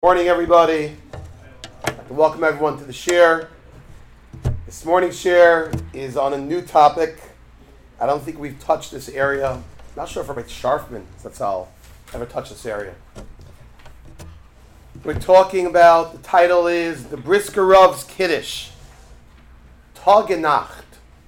Morning, everybody. I'd like to welcome everyone to the share. This morning's share is on a new topic. I don't think we've touched this area. I'm not sure if Rabbi Sharfman, that's how I'll ever touch this area. We're talking about, the title is The Brisker Rav's Kiddush, Tag und Nacht.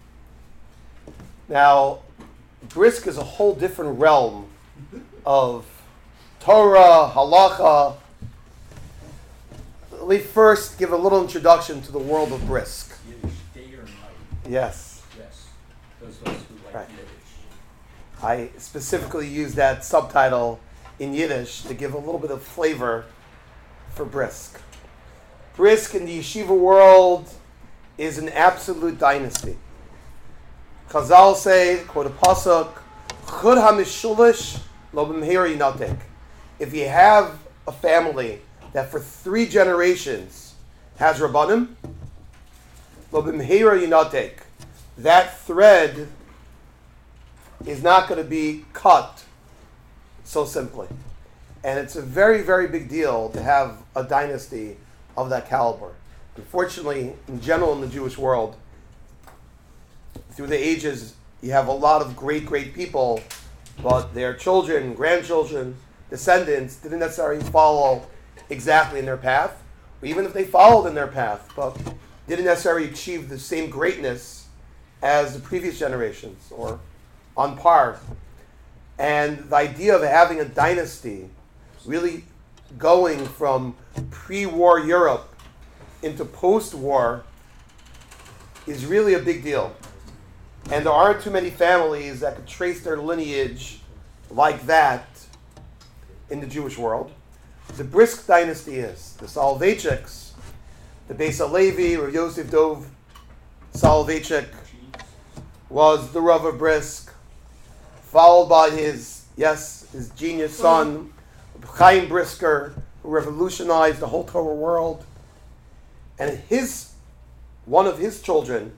Now, Brisk is a whole different realm of Torah, halacha. Let me first give a little introduction to the world of Brisk. Yiddish, day or night? Yes. Yes. Those of us who like Right. Yiddish. I specifically use that subtitle in Yiddish to give a little bit of flavor for Brisk. Brisk in the yeshiva world is an absolute dynasty. Chazal say, quote a pasuk, Chud HaMishulish Lo B'mehira Yinatek. If you have a family that for 3 generations has Rabbanim, Lo B'mehira Yinatek, that thread is not going to be cut so simply. And it's a very, very big deal to have a dynasty of that caliber. Unfortunately, in general in the Jewish world, through the ages, you have a lot of great, great people, but their children, grandchildren, descendants didn't necessarily follow exactly in their path, or even if they followed in their path, but didn't necessarily achieve the same greatness as the previous generations, or on par. And the idea of having a dynasty, really going from pre-war Europe into post-war, is really a big deal. And there aren't too many families that could trace their lineage like that in the Jewish world. The Brisk dynasty is. The Soloveitchiks, the Beis HaLevi, or Yosef Dov Soloveitchik, was the Rav of Brisk, followed by his genius son, Chaim Brisker, who revolutionized the whole Torah world. And one of his children,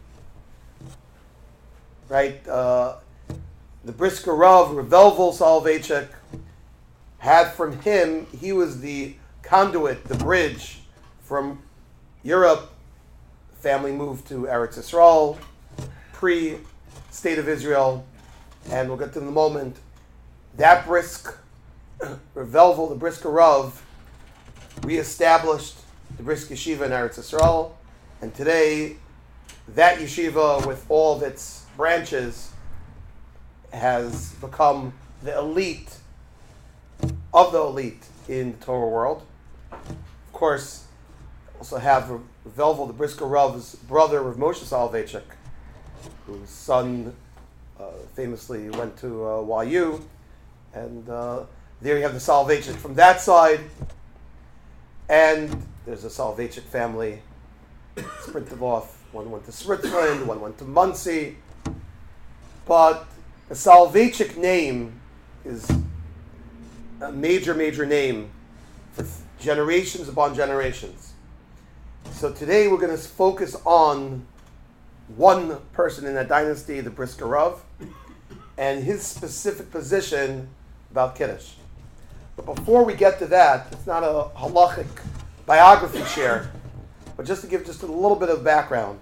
right, the Brisker Rav, Revelvel Soloveitchik, had from him, he was the conduit, the bridge from Europe. Family moved to Eretz Yisrael, pre-State of Israel, and we'll get to in a moment. That Brisk, Revelvel, the Brisker Rav, reestablished the Brisk Yeshiva in Eretz Yisrael, and today, that yeshiva, with all of its branches, has become the elite of the elite in the Torah world. Of course, also have Velvel, the Brisker Rav's brother, Rav Moshe Soloveitchik, whose son famously went to YU, and there you have the Soloveitchik from that side, and there's a Soloveitchik family sprinted off. One went to Switzerland, one went to Muncie, but the Soloveitchik name is a major, major name for generations upon generations. So today we're going to focus on one person in that dynasty, the Brisker Rav, and his specific position about Kiddush. But before we get to that, it's not a halachic biography share, but just to give just a little bit of background.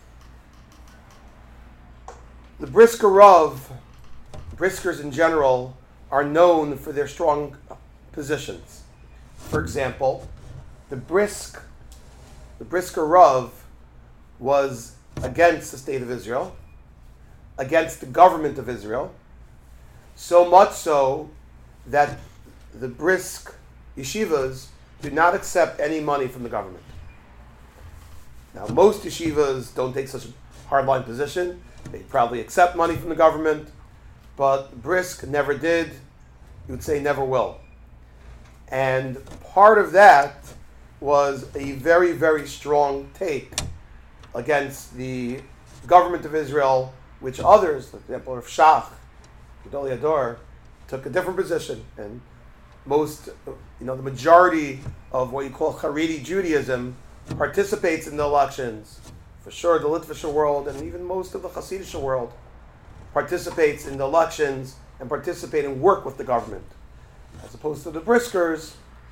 The Brisker Rav, Briskers in general, are known for their strong positions. For example, the Brisker Rav was against the state of Israel, against the government of Israel, so much so that the Brisk yeshivas do not accept any money from the government. Now, most yeshivas don't take such a hardline position. They probably accept money from the government, but Brisk never did. You would say never will. And part of that was a very, very strong take against the government of Israel, which others, for example, Rav Shach, Gedolei Hador, took a different position. And most, the majority of what you call Haredi Judaism participates in the elections. For sure, the Litvish world and even most of the Hasidic world participates in the elections and participate and work with the government. As opposed to the Briskers,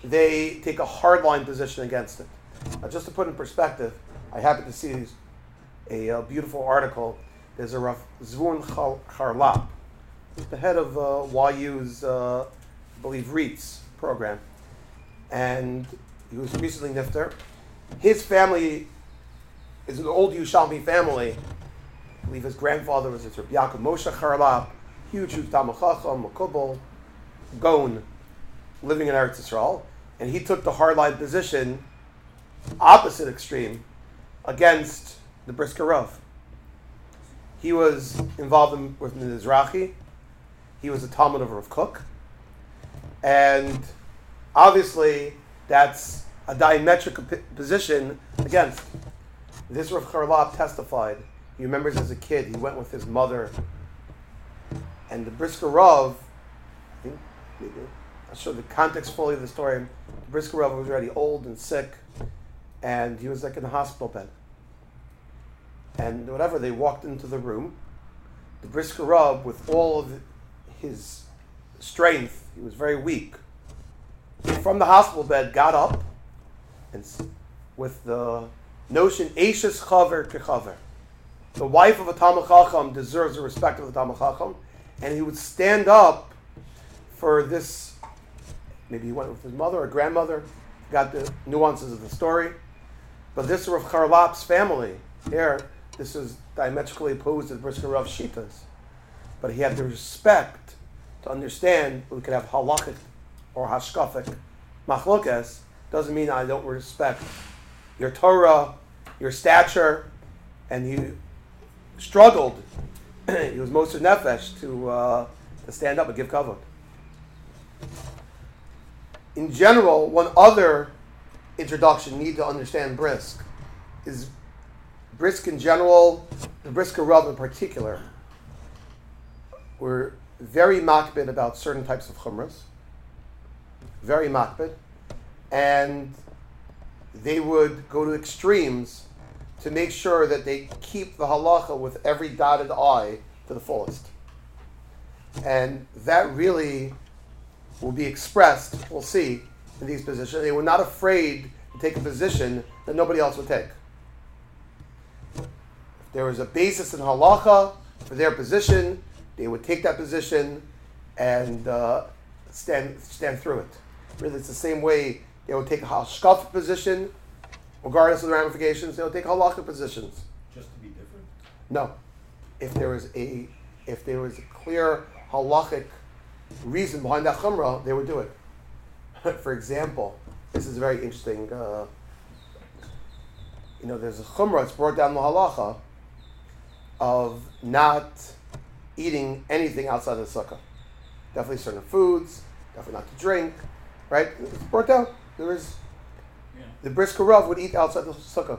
they take a hardline position against it. Now, just to put in perspective, I happened to see a beautiful article. There's a Rav Zvun Charlap, the head of YU's, I believe, REITs program. And he was recently nifter. His family is an old Yerushalmi family. I believe his grandfather was Rabbi Yaakov Moshe Charlap, huge Talmid Chacham, Makubal, Gon, living in Eretz Yisrael. And he took the hardline position, opposite extreme, against the Brisker Rav. He was involved with Mizrahi. He was a Talmud of Rav Kook. And obviously, that's a diametric position against. This Rav Charlap testified. He remembers as a kid, he went with his mother. And the Brisker Rav, I think, I'll show the context fully of the story. The Brisker Rav was already old and sick. And he was like in a hospital bed. And whatever, they walked into the room. The Brisker Rav, with all of his strength, he was very weak. From the hospital bed, got up, and with the notion, Eishes Chaver Kechaver. The wife of a Talmid Chacham deserves the respect of the Talmid Chacham, and he would stand up for this. Maybe he went with his mother or grandmother, got the nuances of the story. But this Rav Charlap's family, here, this is diametrically opposed to the Brisker Rav Shitas. But he had the respect to understand we could have halachic or hashkafic machlokes. Doesn't mean I don't respect your Torah, your stature, and he struggled. He was Moser Nefesh to stand up and give kavod. In general, one other introduction you need to understand Brisk is Brisk in general, the Brisker Rav in particular, were very makbid about certain types of chumras, very makbid, and they would go to extremes to make sure that they keep the halacha with every dotted I to the fullest. And that really will be expressed, we'll see, in these positions. They were not afraid to take a position that nobody else would take. If there was a basis in halacha for their position, they would take that position and stand through it. Really, it's the same way they would take a hashkaf position, regardless of the ramifications. They would take halacha positions. Just to be different? No, if there was a clear halachic reason behind that chumrah, they would do it. For example, this is very interesting. There's a chumrah that's brought down the halacha of not eating anything outside of the sukkah. Definitely certain foods, definitely not to drink, right? It's brought down. The Brisker Rav would eat outside the sukkah.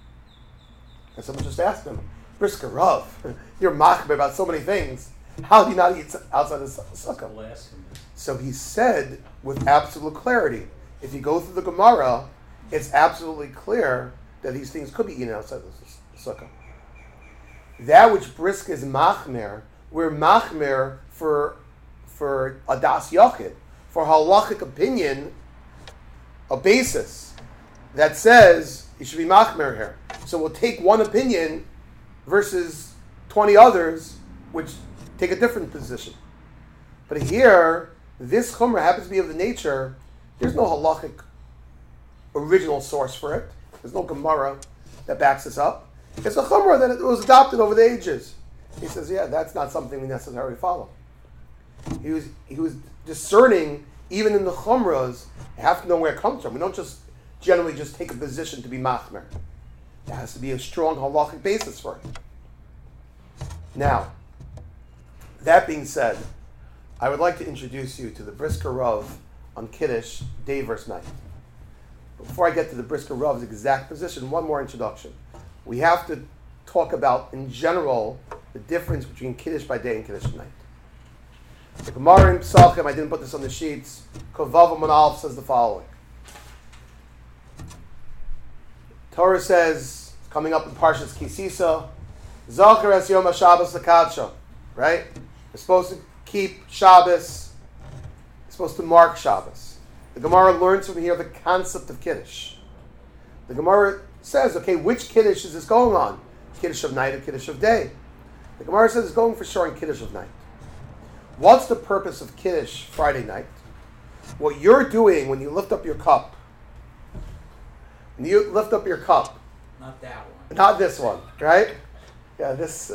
And someone just asked him, Brisker Rav, you're machmir about so many things. How do you not eat outside the sukkah? So he said with absolute clarity, if you go through the Gemara, it's absolutely clear that these things could be eaten outside the sukkah. That which Brisk is machmir, we're machmir for adas yachid, for halachic opinion, a basis that says you should be machmir here. So we'll take one opinion versus 20 others which take a different position. But here, this chumrah happens to be of the nature, there's no halachic original source for it. There's no Gemara that backs this up. It's a chumrah that it was adopted over the ages. He says, yeah, that's not something we necessarily follow. He was discerning, even in the chumras, you have to know where it comes from. We don't just generally just take a position to be machmer. There has to be a strong halachic basis for it. Now, that being said, I would like to introduce you to the Brisker Rav on Kiddush, day verse night. Before I get to the Brisker Rav's exact position, one more introduction. We have to talk about, in general, the difference between Kiddush by day and Kiddush by night. The Gemara in Pesachim, I didn't put this on the sheets, Kovav Amud Aleph says the following. Torah says, coming up in Parshas Kisisa, Zachar es Yom HaShabbos L'Kadsha, right? We're supposed to keep Shabbos, we're supposed to mark Shabbos. the Gemara learns from here the concept of Kiddush. The Gemara says, okay, which Kiddush is this going on? Kiddush of night or Kiddush of day? The Gemara says it's going for sure on Kiddush of night. What's the purpose of Kiddush Friday night? What you're doing when you lift up your cup, Not that one. not this one, right? Yeah, this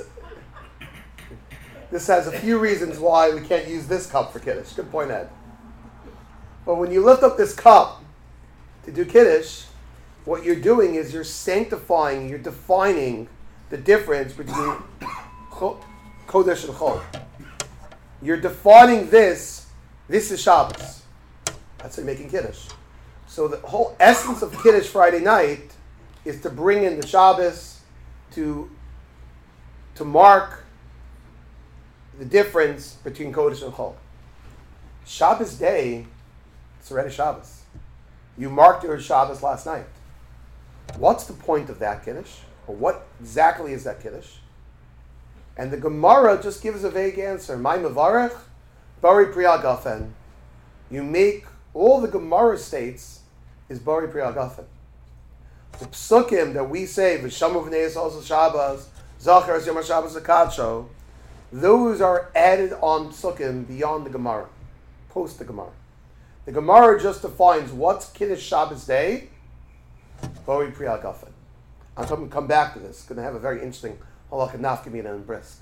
has a few reasons why we can't use this cup for Kiddush. Good point, Ed. But when you lift up this cup to do Kiddush, what you're doing is you're sanctifying, you're defining the difference between Kodesh and Chol. You're defining this is Shabbos. That's like making Kiddush. So the whole essence of Kiddush Friday night is to bring in the Shabbos, to mark the difference between Kodesh and Chol. Shabbos day, it's already Shabbos. You marked your Shabbos last night. What's the point of that Kiddush? Or what exactly is that Kiddush? And the Gemara just gives a vague answer. My Mevarech, Bari Priya Gafen. You make, all the Gemara states is Bari Priya Gafen. The psukim that we say, V'shamu v'nei Yisrael Shabbos, Zachar es Yom HaShabbos HaKadsho, those are added on psukim beyond the Gemara, post the Gemara. The Gemara just defines what's Kiddush Shabbos day, Bari Priya Gafen. I'm going to come back to this. It's going to have a very interesting halakha nafkamina and brisk.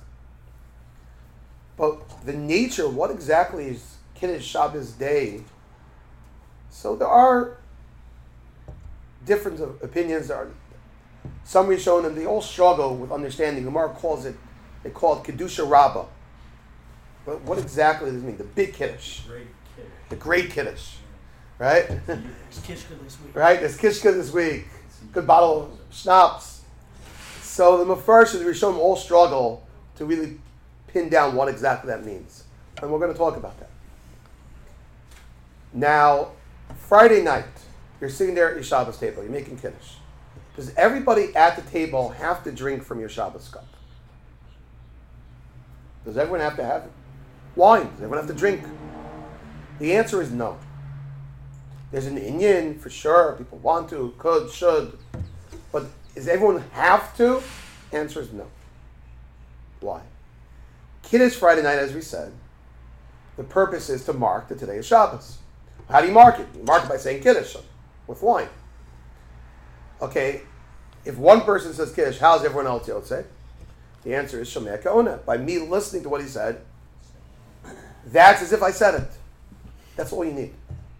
But the nature, what exactly is Kiddush Shabbos day? So there are different opinions. There are some Rishonim, they all struggle with understanding. The Gemara they call it Kedusha Rabbah. But what exactly does it mean? The big Kiddush. Great Kiddush. The great Kiddush. Right? It's Kishka this week. Right? There's Kishka this week. Good bottle of schnapps. So the Mefarshim, the Rishonim all struggle to really pin down what exactly that means. And we're going to talk about that. Now, Friday night, you're sitting there at your Shabbos table, you're making Kiddush. Does everybody at the table have to drink from your Shabbos cup? Does everyone have to have wine? Does everyone have to drink? The answer is no. There's an inyan for sure. People want to, could, should. But does everyone have to? Answer is no. Why? Kiddush Friday night, as we said, the purpose is to mark that today is Shabbos. How do you mark it? You mark it by saying Kiddush with wine. Okay, if one person says Kiddush, how's everyone else say? The answer is Shomea Ka'ona. By me listening to what he said, that's as if I said it. That's all you need.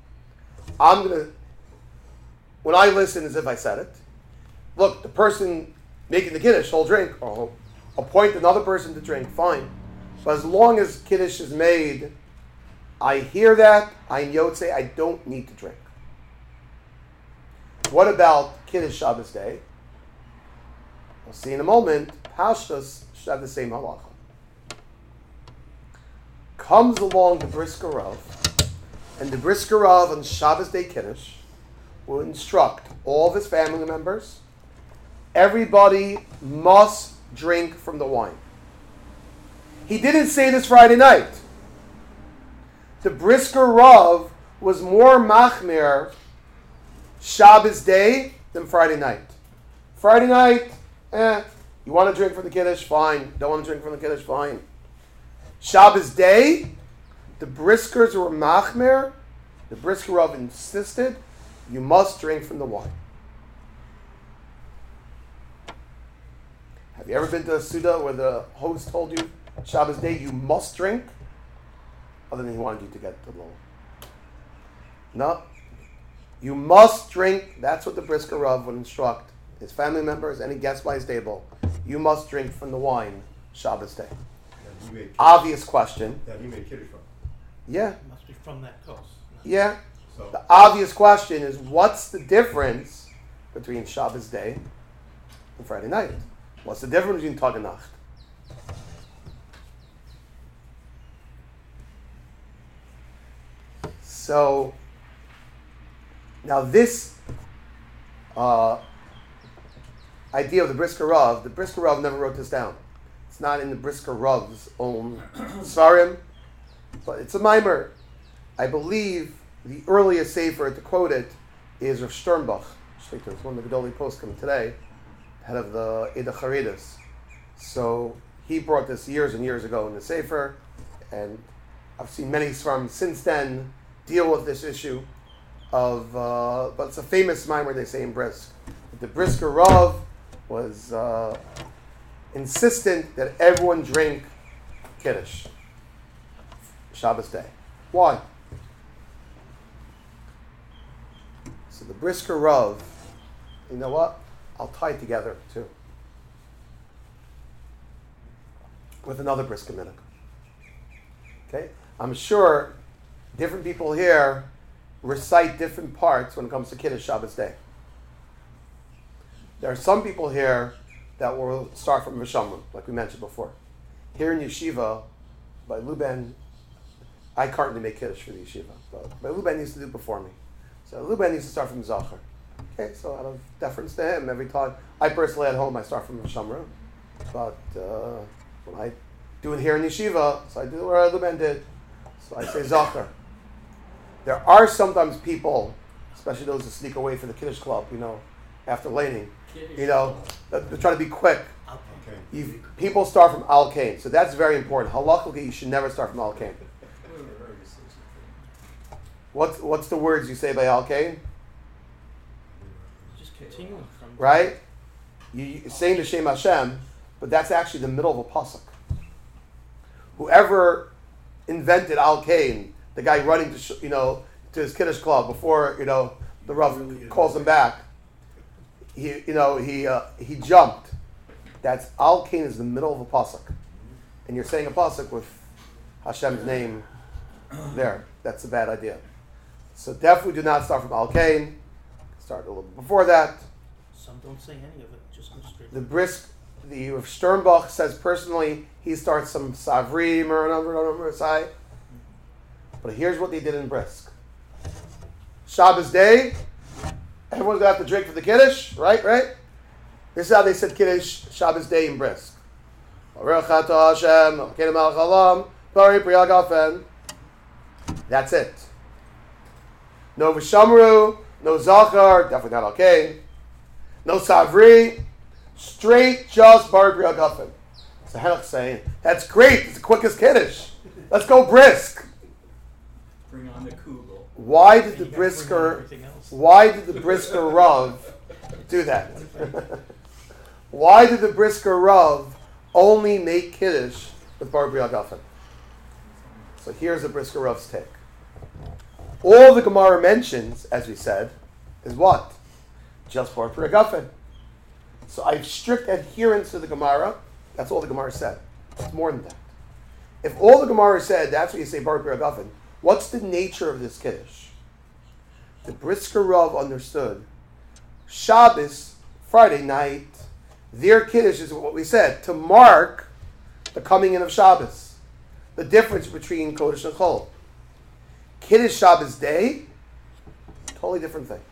When I listen as if I said it, look, the person making the Kiddush, he'll drink, or he'll appoint another person to drink, fine. But as long as Kiddush is made, I hear that, I yotze, I don't need to drink. What about Kiddush Shabbos day? We'll see in a moment. Pashtus should have the same halacha. Comes along the Brisker Rav, and the Brisker Rav on Shabbos day Kiddush will instruct all of his family members, everybody must drink from the wine. He didn't say this Friday night. The Brisker Rav was more machmir Shabbos day than Friday night. Friday night, you want to drink from the Kiddush? Fine. Don't want to drink from the Kiddush? Fine. Shabbos day, the Briskers were machmir. The Brisker Rav insisted, you must drink from the wine. Have you ever been to a Suda where the host told you, Shabbos day, you must drink? Other than he wanted you to get the low. No. You must drink. That's what the Brisker Rav would instruct his family members, any guests by his table. You must drink from the wine Shabbos day. Obvious question. That he made Kiddush from. Yeah. It must be from that coast. Yeah. So, The obvious question is, what's the difference between Shabbos day and Friday night? What's the difference between Tag and Nacht? So, now this idea of the Brisker Rav never wrote this down. It's not in the Brisker Rav's own Svarim, but it's a mimer. I believe The earliest sefer to quote it is Rav Sternbach. It's one of the Gedolei Poskim today, head of the Eda Charedas. So he brought this years and years ago in the sefer, and I've seen many from since then deal with this issue of, but it's a famous mimer they say in Brisk. The Brisker Rav was insistent that everyone drink Kiddush Shabbos day. Why? So the Brisker Rav, you know what? I'll tie it together too with another Brisker minhag. Okay? I'm sure different people here recite different parts when it comes to Kiddush Shabbos day. There are some people here that will start from Vishamrim, like we mentioned before. Here in Yeshiva, by Luben, I currently make Kiddush for the Yeshiva, but by Luben used to do it before me. So Luben used to start from Zachar. Okay, so out of deference to him, every time, I personally at home, I start from Vishamrim. But when I do it here in Yeshiva, so I do what Luben did. So I say Zachar. There are sometimes people, especially those who sneak away from the Kiddush club, after laning, they try to be quick. Okay. People start from Al Kain, so that's very important. Halakhically, you should never start from Al Kain. What's the words you say by Al Kain? Just continuing from Right? You're saying the Shem Hashem, but that's actually the middle of a pasuk. Whoever invented Al Kain, the guy running to his Kiddush club before the Rav calls him back, he jumped. That's Al Kain is the middle of a pasuk, and you're saying a pasuk with Hashem's name there. That's a bad idea. So definitely do not start from Al Kain. Start a little bit before that. Some don't say any of it, just go straight. The Rav Sternbach says personally he starts some Savrim or another side. But here's what they did in Brisk. Shabbos day, everyone's gonna have to drink for the Kiddush, right? This is how they said Kiddush Shabbos day in Brisk. That's it. No Vishamru, no Zachar, definitely not okay. No Savri, straight just Bar Bri Agafen. So Henoch saying, that's great, it's the quickest Kiddush. Let's go Brisk. Bring on the Kugel. Why did the Brisker Rav do that? Why did the Brisker Rav only make Kiddush with Bar Bri Agafen? So here's the Brisker Rav's take. All the Gemara mentions, as we said, is what? Just Bar Bri Agafen. So I have strict adherence to the Gemara. That's all the Gemara said. It's more than that. If all the Gemara said, that's what you say Bar Bri Agafen, what's the nature of this Kiddush? The Brisker Rav understood Shabbos, Friday night, their Kiddush is what we said, to mark the coming in of Shabbos. The difference between Kodesh and Chol. Kiddush Shabbos day, totally different thing.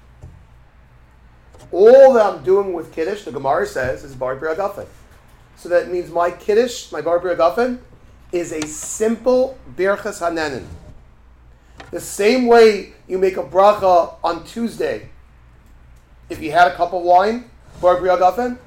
All that I'm doing with Kiddush, the Gemara says, is Bar Bri Agafen. So that means my Kiddush, my Bar Bri Agafen, is a simple Birchas Hanenin. The same way you make a bracha on Tuesday, if you had a cup of wine, Bar Bri Agafen,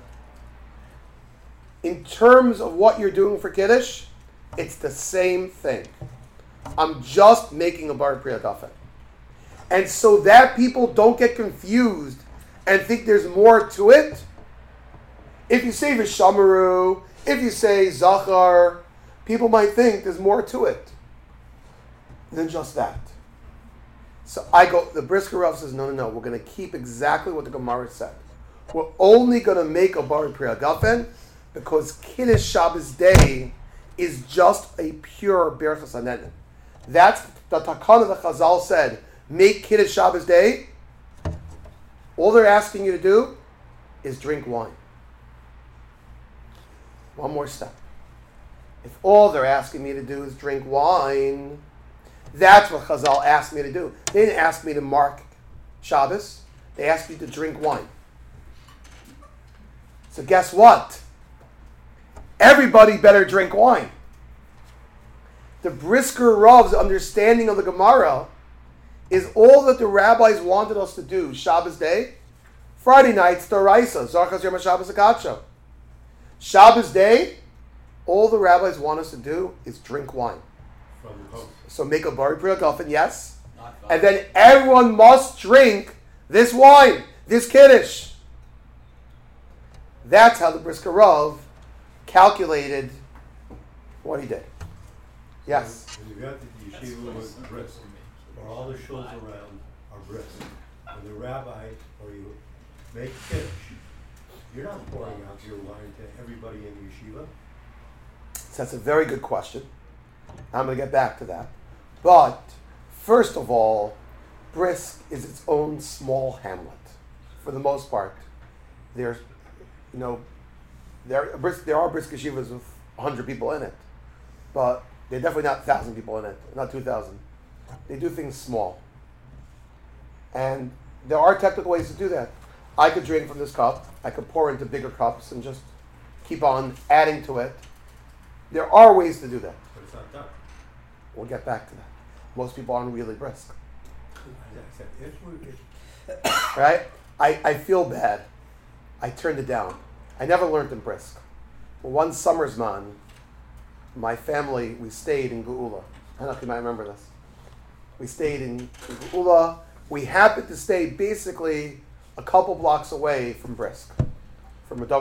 in terms of what you're doing for Kiddush, it's the same thing. I'm just making a Bar Bri Agafen. And so that people don't get confused and think there's more to it. If you say Vishamaru, if you say Zachar, people might think there's more to it than just that. So the Brisker Rav says, no, we're going to keep exactly what the Gemara said. We're only going to make a Bar Bri Agafen because Kiddush Shabbos day is just a pure Birchas Hanenin. That's the Takana that Chazal said, make Kiddush Shabbos day. All they're asking you to do is drink wine. One more step. If all they're asking me to do is drink wine, that's what Chazal asked me to do. They didn't ask me to mark Shabbos. They asked me to drink wine. So guess what? Everybody better drink wine. The Brisker Rav's understanding of the Gemara is all that the rabbis wanted us to do Shabbos day. Friday night's D'oraisa, Zachas Yom HaShabbos HaKadsho. Shabbos day, all the rabbis want us to do is drink wine. So make a Bari Pri Hagafen, yes. And then everyone must drink this wine, this Kiddush. That's how the Brisker Rav calculated what he did. Yes. When you got the yeshiva with brisk, or all the shuls around are brisk, when the rabbi or you make Kiddush, you're not pouring out your wine to everybody in the yeshiva. So that's a very good question. I'm going to get back to that. But first of all, Brisk is its own small hamlet. For the most part, there are brisk yeshivas with 100 people in it, but they're definitely not 1,000 people in it, not 2,000. They do things small, and there are technical ways to do that. I could drink from this cup. I could pour into bigger cups and just keep on adding to it. There are ways to do that. But it's not done. We'll get back to that. Most people aren't really brisk. As I said, Right? I feel bad. I turned it down. I never learned in brisk. One summer's man, my family, we stayed in Geula. I don't know if you might remember this. We stayed in Geula. We happened to stay basically a couple blocks away from Brisk. From Rav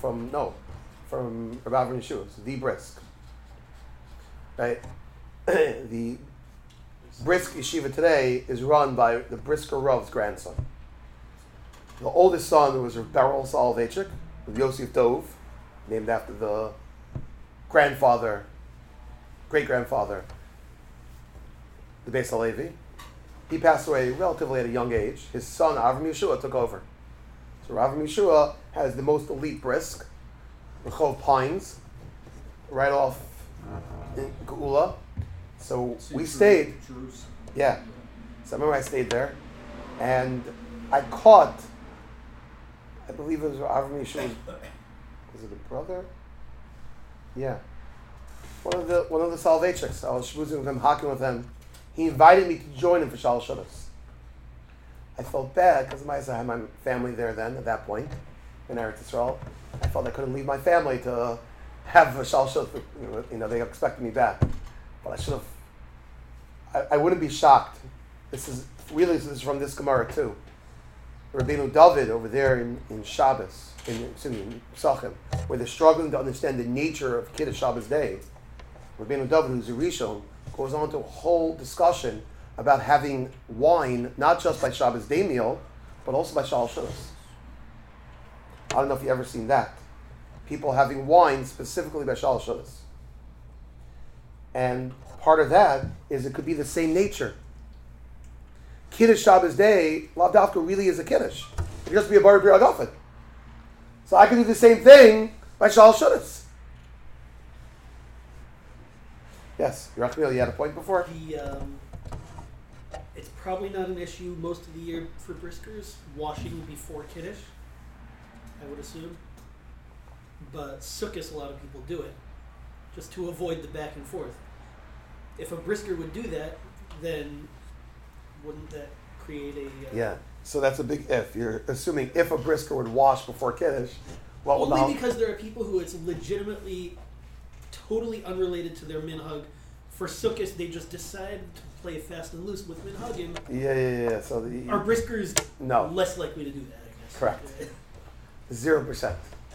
Yeshua, the Brisk. Right? The Brisk Yeshiva today is run by the Brisker Rav's grandson. The oldest son was Rav Beryl Soloveitchik, with Yosef Dov, named after the grandfather, great-grandfather, the Beis Halevi. He passed away relatively at a young age. His son, Avram Yeshua, took over. So Avram Yeshua has the most elite brisk, Rehov Pines, right off in Geula. So we stayed. Yeah. So I remember I stayed there, and I caught, I believe it was Avram Yeshua's, was it a brother? Yeah. One of the Soloveitchiks. I was schmoozing with him, hocking with him. He invited me to join him for Shalosh Shudas. I felt bad because I had my family there then, at that point, in Eretz Yisrael. I felt I couldn't leave my family to have a Shalosh Shudas. They expected me back. But I should have. I wouldn't be shocked. This is from this Gemara too. Rabbeinu David over there in Shabbos, in Psachim, where they're struggling to understand the nature of Kiddush Shabbos day. Rabbeinu David, who's a Rishon, goes on to a whole discussion about having wine not just by Shabbos day meal, but also by Shalosh Shudas. I don't know if you've ever seen that. People having wine specifically by Shalosh Shudas. And part of that is it could be the same nature. Kiddush Shabbos day, Lav Dafka really is a Kiddush. It could just be a Bari Pri Hagafen. So I can do the same thing by Shalosh Shudas. Yes, Yerachmiel, you had a point before? It's probably not an issue most of the year for briskers, washing before Kiddush, I would assume. But Sukkot, a lot of people do it, just to avoid the back and forth. If a brisker would do that, then wouldn't that create a... Yeah, so that's a big if. You're assuming if a brisker would wash before Kiddush, what would Only because there are people who it's legitimately totally unrelated to their minhag. For Sukkot, they just decide to play fast and loose with minhagim. Yeah. So Are briskers no less likely to do that, I guess? Correct. 0%.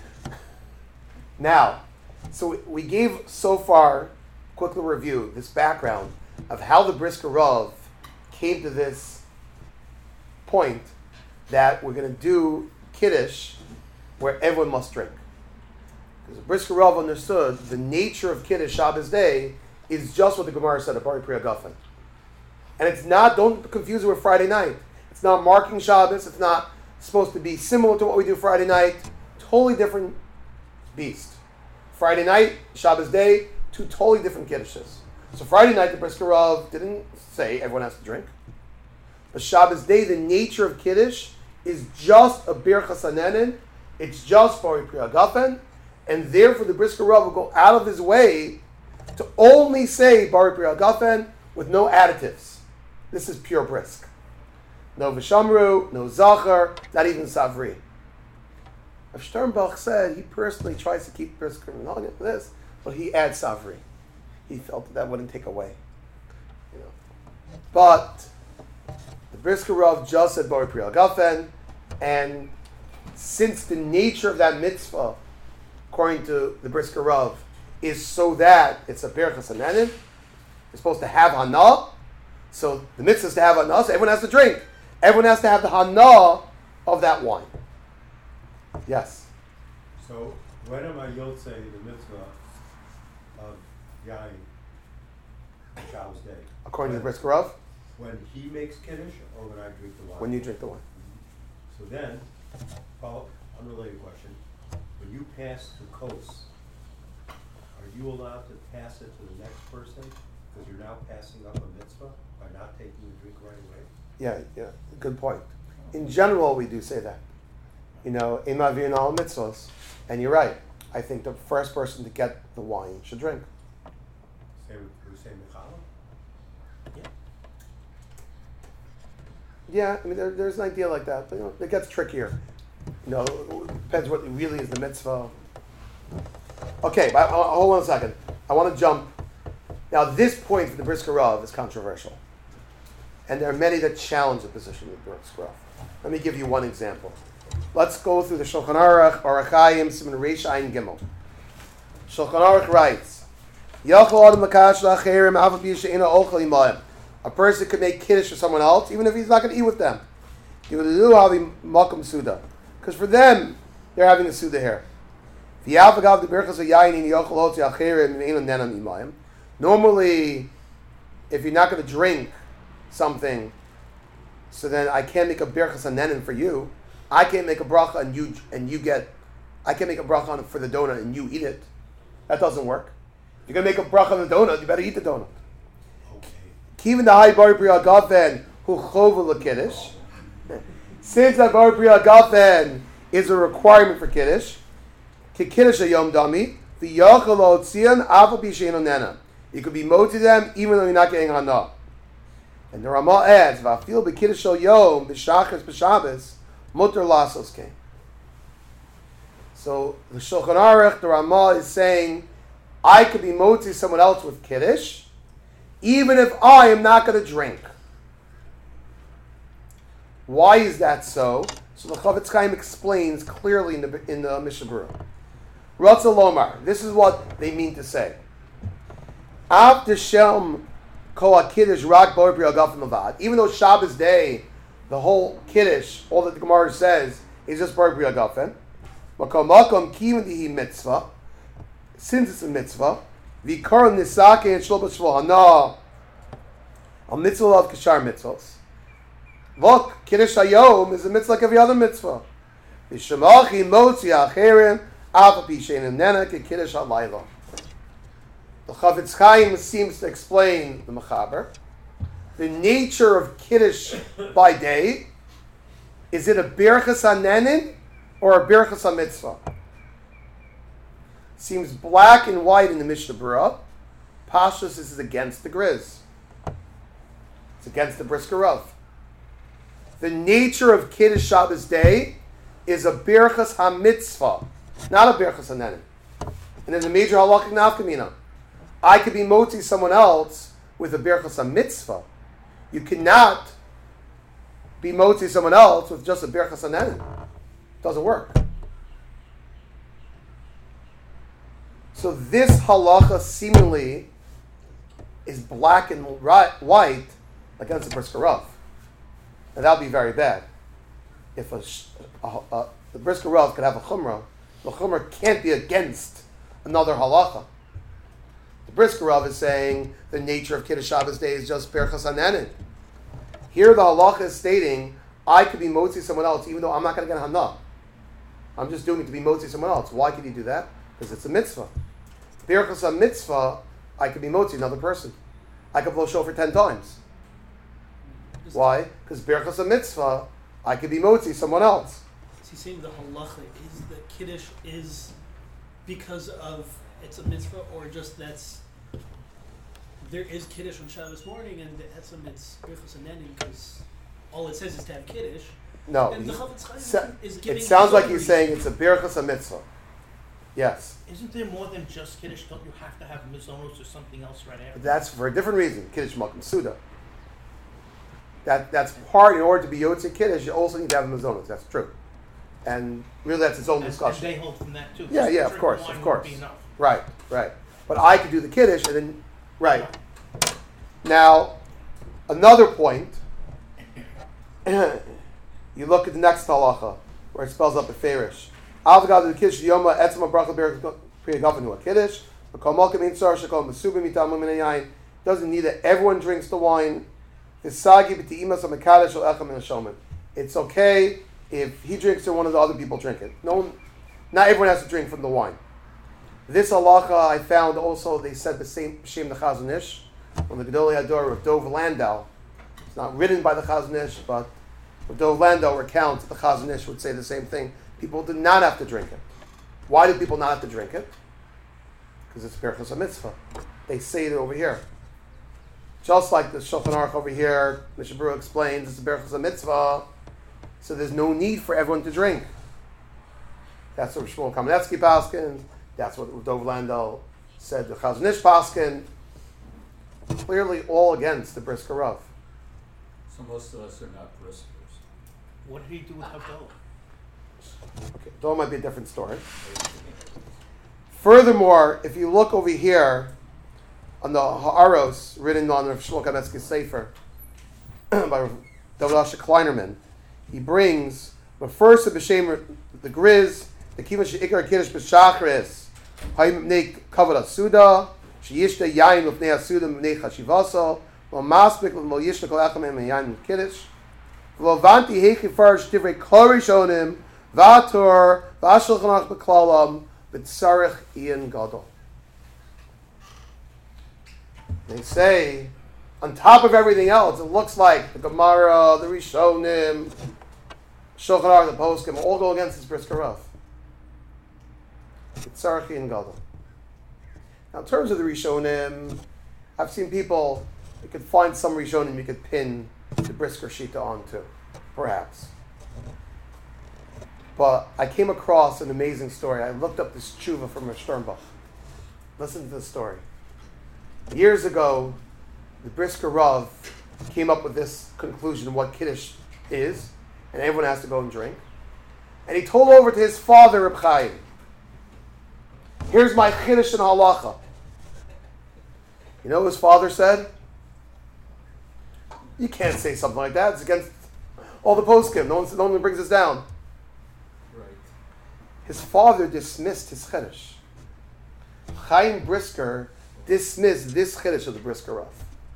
Now, so we gave so far, quickly review this background of how the Brisker Rav came to this point that we're going to do Kiddush where everyone must drink. Because the Brisker Rav understood the nature of Kiddush Shabbos day is just what the Gemara said, a Bari Pri Hagafen. And it's not, don't confuse it with Friday night. It's not marking Shabbos. It's not supposed to be similar to what we do Friday night. Totally different beast. Friday night, Shabbos day, two totally different Kiddushes. So Friday night, the Brisker Rav didn't say everyone has to drink. But Shabbos day, the nature of Kiddush is just a Birchas Hanenin. It's just Bari Pri Hagafen. And therefore, the Brisker Rav will go out of his way to only say Bari Pri Hagafen with no additives. This is pure brisk. No Vishamru, no Zachar, not even Savri. Rav Sternbach said he personally tries to keep brisk from this, but he adds Savri. He felt that wouldn't take away. You know. But the Brisker Rav just said Bori Pri Gafen, and since the nature of that mitzvah, according to the Brisker Rav, is so that it's a Berachas Hanenin, you're supposed to have Hana, so the mitzvah is to have Hana, so everyone has to drink. Everyone has to have the Hana of that wine. Yes? So, when am I Yotze the mitzvah of Yain on Shabbos day? According to the Brisker Rav? When he makes Kiddush or when I drink the wine? When you drink the wine. So then, unrelated question, when you pass the kos, are you allowed to pass it to the next person? Because you're now passing up a mitzvah by not taking the drink right away? Yeah, good point. In general, we do say that. You know, Ema V'yin al mitzvahs. And you're right. I think the first person to get the wine should drink. Same with Mechala? Yeah, I mean, there's an idea like that, but you know, it gets trickier. You know, it depends what really is the mitzvah. Okay, but hold on a second. I want to jump. Now, this point for the Brisker Rav is controversial. And there are many that challenge the position of the Brisker Rav. Let me give you one example. Let's go through the Shulchan Aruch, Arachayim, Siman Reish Ayin Gimel. Shulchan Aruch writes, Yachol Adam Lakash La'acherim Afav B'Yishe'ina Ochel Imayim. A person could make kiddush for someone else, even if he's not going to eat with them. Because for them, they're having a suda here. Normally, if you're not going to drink something, so then I can't make a birchas hanenin for you. I can't make a bracha and you get. I can't make a bracha on for the donut and you eat it. That doesn't work. If you're going to make a bracha on the donut, you better eat the donut. Even the high bar pri agafen who chova l'kiddush. Since that bar pri agafen is a requirement for kiddush, kiddush a yom dami, the yachal otzian afa b'shein onena. You could be moti them even though you're not getting hana. And the Ramah adds, "Va'afil b'kiddush shel yom b'shachas b'shabbos mutar lasos came." So the Shulchan Aruch, the Ramah is saying, I could be moti someone else with kiddush, even if I am not going to drink. Why is that so? So the Chavetz Chaim explains clearly in the Mishnah Berurah. Ratza Lomar. This is what they mean to say. After Shem Kol HaKiddush Rak Bar Pri Agafen Levad. Even though Shabbos day, the whole Kiddush, all that the Gemara says, is just Bar Pri Agafen. Makom Makom Kivin Dihi Mitzvah. Since it's a mitzvah, V'kar Nisake and Shloba Shlo Hana a mitzvah of Kishar mitzvahs. Look, Kiddush Hayom is a mitzvah like every other mitzvah. V'shemachi Motzi Acherim Afa Pishein Nena Ke Kiddush HaLayla. The Chavetz Chaim seems to explain the Mechaber. The nature of Kiddush by day, is it a Birchas HaNenin or a Birchas HaMitzvah? Seems black and white in the Mishnah Berurah. Pashtus, this is against the Grizz. It's against the Brisker Rav. The nature of Kiddush Shabbos day is a Birchas HaMitzvah, not a Birchas HaNenin. And there's a major halakhic nafkamina. I could be moti someone else with a Birchas HaMitzvah. You cannot be moti someone else with just a Birchas HaNenin. It doesn't work. So this halacha seemingly is black and white against the Brisker Rav. And that would be very bad. If the Brisker Rav could have a chumrah, the chumrah can't be against another halacha. The Brisker Rav is saying the nature of Kiddush Shabbos day is just Birchas HaNenin. Here the halacha is stating, I could be motzi someone else even though I'm not going to get hana. I'm just doing it to be motzi someone else. Why could you do that? Because it's a mitzvah. Birchas HaMitzvah, I could be motzi another person. I could blow shofar 10 times. Why? Because Birchas HaMitzvah, I could be motzi someone else. Is he saying the halacha is that Kiddush is because of it's a mitzvah, or just that's there is Kiddush on Shabbos morning, and the Etzem it's Birchos Hanenim because all it says is to have Kiddush. No. And the Chofetz Chaim is It giving sounds like his he's own saying it's a Birchos HaMitzvah. Yes. Isn't there more than just Kiddush? Don't you have to have Mizonos or something else right after? But that's for a different reason. Kiddush Malkum Suda. That's part, in order to be Yotze Kiddush, you also need to have Mazonos. That's true. And really that's its own discussion. And they hold from that too. Yeah, Just yeah, of drinking course, wine of won't course. be enough. Right, right. But I could do the Kiddush and then, right. Now, another point, you look at the next halacha, where it spells out the Farish. Avgad the Kiddush Yoma Etzma Bracha Priya Gavanu a Kiddush. Doesn't need that everyone drinks the wine. It's okay if he drinks or one of the other people drink it. Not everyone has to drink from the wine. This halacha I found also, they said the same Shem the Chazon Ish on the Gedolei Hador of Dov Landau. It's not written by the Chazon Ish, but Dov Landau recounts that the Chazon Ish would say the same thing. People do not have to drink it. Why do people not have to drink it? Because it's Birchos HaMitzvah. They say it over here. Just like the Shulchan Aruch over here, Mishnah Berurah explains, it's a Birchos HaMitzvah, so there's no need for everyone to drink. That's what Shmuel Kamenetsky paskin. That's what Dov Landau said. The Chazon Ish paskin. Clearly, all against the Brisker Rav. So most of us are not briskers. What did he do with Havdalah? Okay, Dov might be a different story. Furthermore, if you look over here on the Ha'aros written on Rav Shmuel Kamenetsky's Sefer by David Asher Kleinerman, he brings the first of B'Shem the Griz, the Kiva She'ikar Kiddush B'Shachris, Hayim Mnei Kavod Asuda, She'yishta Yayin L'Pnei Asuda Mnei Chashivasa, Lo Maspik Lo Yishta Kol Echem Em Yayin Kiddush, Lo Vanti Heichi Farsh Divrei Kol Rishonim, Vator, Vashal Chanach B'Klalam, B'Tzarech Ian Gadol. They say, on top of everything else, it looks like the Gemara, the Rishonim, Shulchan Aruch, the Poskim, all go against this Brisker Rav. B'Tzarech Ian Gadol. Now, in terms of the Rishonim, I've seen people, you could find some Rishonim you could pin the Brisker Shita onto, perhaps. But I came across an amazing story. I looked up this tshuva from Rav Sternbach. Listen to the story. Years ago, the Brisker Rav came up with this conclusion of what Kiddush is, and everyone has to go and drink. And he told over to his father, Reb Chaim, here's my Kiddush and halacha. You know what his father said? You can't say something like that. It's against all the poskim. No one brings us down. Right. His father dismissed his Kiddush. Chaim Brisker dismissed this Kiddush of the Brisker Rav.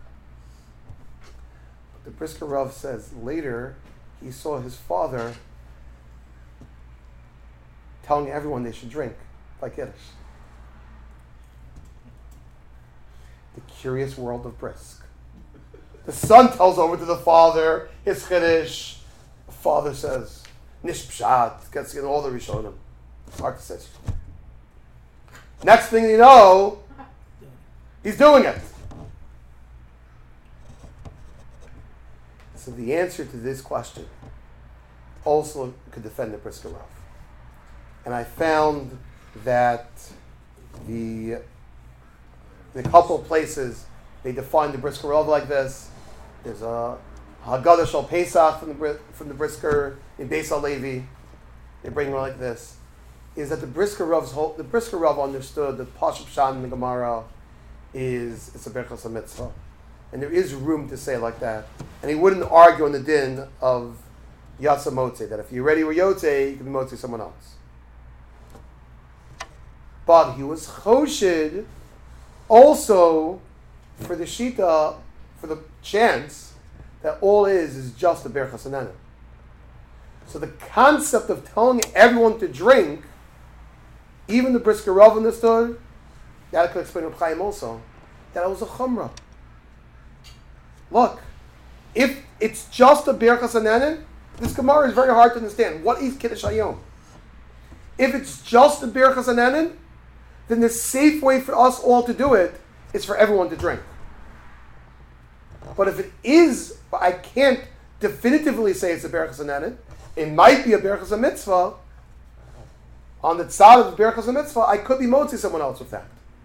The Brisker Rav says later he saw his father telling everyone they should drink by Kiddush. The curious world of Brisk. The son tells over to the father his Kiddush. The father says, Nish Pshat, gets in all the Rishonim. It's hard to say. Next thing you know, he's doing it. So the answer to this question also could defend the Brisker Rav. And I found that in a couple of places they define the Brisker Rav like this. There's a Haggadah Shal Pesach from the Brisker in Beis HaLevi. They bring it like this: is that the Brisker Rav understood that Pashup Shan in the Gemara it's a Birchos HaMitzvah, and there is room to say like that. And he wouldn't argue on the din of Yatsa Motze, that if you already were Yotze, you can be Motze someone else. But he was Choshid also for the Shita, for the chance that all is just a Birchos Hanenim. So the concept of telling everyone to drink, even the Brisker Rav understood, that could explain Reb Chaim also, that it was a Chumrah. Look, if it's just a Birchos Hanenim, this Gemara is very hard to understand. What is Kiddush Hayom? If it's just a Birchos Hanenim, then the safe way for us all to do it is for everyone to drink. But if it is, I can't definitively say it's a Berachas Hanenin. It might be a Berachas Mitzvah. On the side of the Berachas Mitzvah, I could be motzi someone else with that.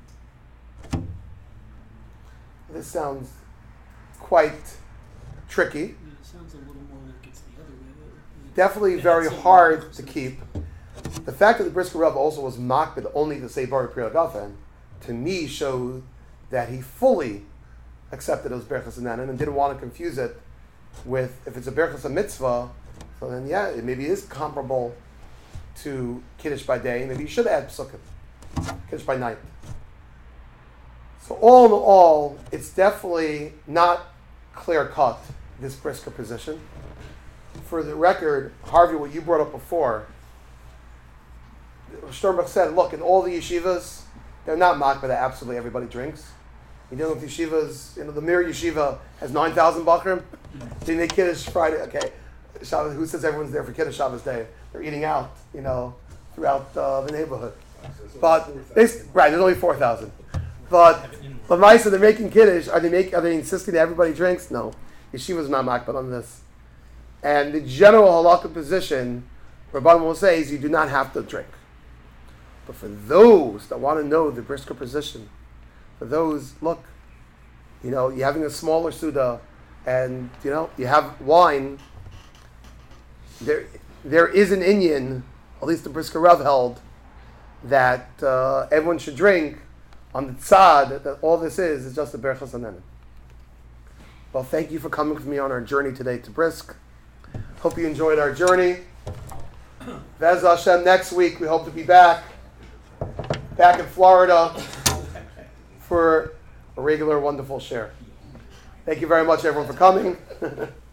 This sounds quite tricky. Yeah, it sounds a little more like it's the other way. Definitely very hard to keep. The fact that the Brisker Rav also was makbid only to say Bari Priya Gafen, to me showed that he fully accepted those Berachas Hanenin and didn't want to confuse it with, if it's a Berachas Mitzvah, so then yeah, it maybe is comparable to Kiddush by day. Maybe you should add Psukim, Kiddush by night. So all in all, it's definitely not clear-cut, this Brisker position. For the record, Harvey, what you brought up before, Sternberg said, look, in all the yeshivas, they're not makbid that absolutely everybody drinks. You know, with yeshivas, the Mir Yeshiva has 9,000 Bachrim. They make Kiddush Friday. Okay, Shabbos, who says everyone's there for Kiddush Shabbos day? They're eating out, throughout the neighborhood. But there's only 4,000. But Maisa, they're making Kiddush. Are they insisting that everybody drinks? No, Yeshiva's not makbid on this. And the general halakha position, Rabban will say, is you do not have to drink. But for those that want to know the Brisker position, for those, look, you're having a smaller Suda, and, you have wine, there is an Inyan, at least the Brisker Rav held, that everyone should drink on the tzad, that all this is just a Berachas Hanenin. Well, thank you for coming with me on our journey today to Brisk. Hope you enjoyed our journey. V'ez Hashem, next week we hope to be back in Florida for a regular wonderful share. Thank you very much, everyone, for coming.